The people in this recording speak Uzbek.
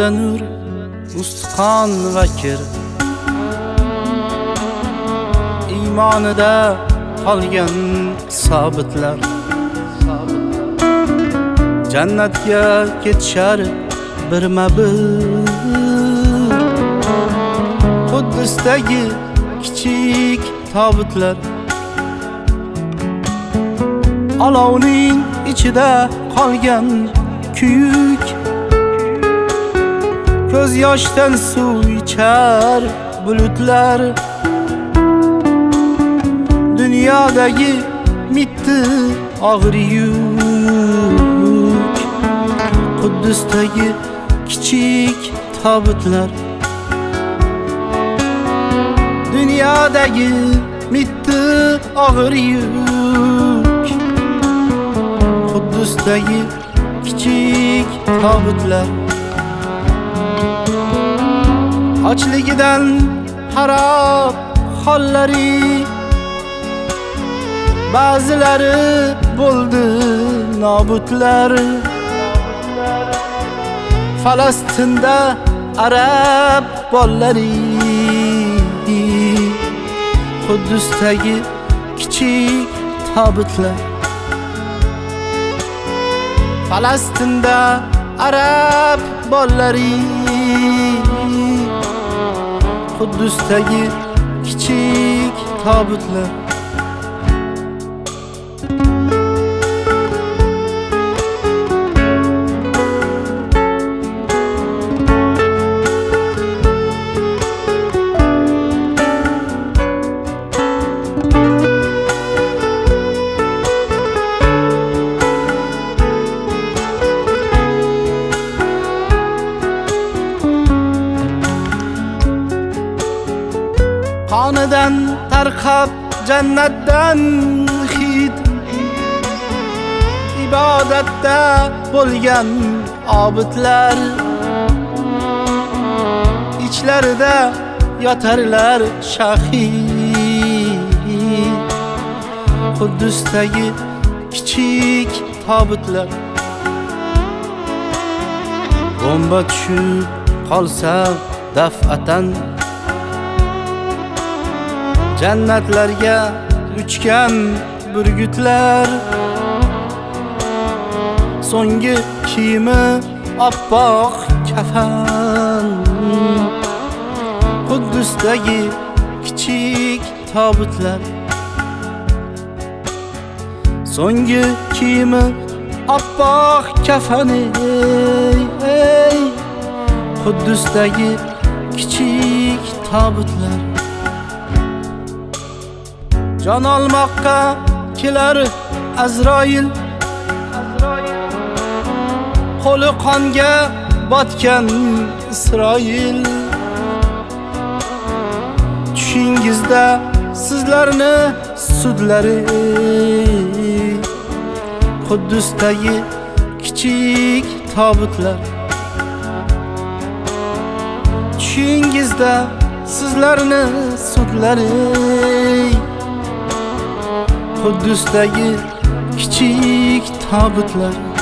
yuzida nur, ustqon va kir, iymonida qolgan sobitlar jannatga ketishar birma-bir. Quddusdagi kichik tobutlar olovning ichida qolgan kuyuk, ko'z yoshdan suv ichar bulutlar. Dunyodagi mitti og'ir yuk, Quddusdagi kichik tobutlar. Dunyodagi mitti og'ir yuk, Quddusdagi kichik tobutlar. Ochligidan xarob hollari, ba'zilari bo'ldi nobudlar. Falastinda arab bollari, Quddusdagi kichik tobutlar. Falastinda arab bollari, Quddusdagi kichik tobutlar. Qonidan tarqab jannatdan hid, ibodatda bo'lgan obidlar ichlarida yotarlar shahid. Quddusdagi kichik tobutlar. Bomba tushib qolsa daf'atan jannatlarga uchgan burgutlar. So'nggi kiyimi oppoq kafan, Quddusdagi kichik tobutlar. So'nggi kiyimi oppoq kafan, Quddusdagi kichik tobutlar. Jon olmoqqa kelar Azroil, qo'li qonga botgan Isroil. Tushingizda sizlarni sudlari, Quddusdagi kichik tobutlar. Tushingizda sizlarni sudlari, Quddusdagi kichik tobutlar.